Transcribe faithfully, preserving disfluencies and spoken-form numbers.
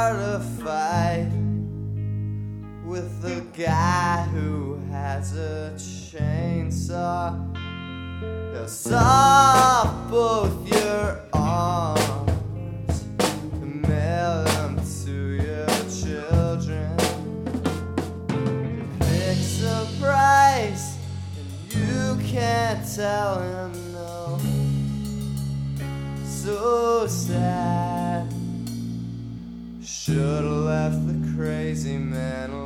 start a fight with the guy who has a chainsaw. He'll saw off both your arms and mail them to your children. He picks a price and you can't tell him no. So sad. Should've left the crazy man alone.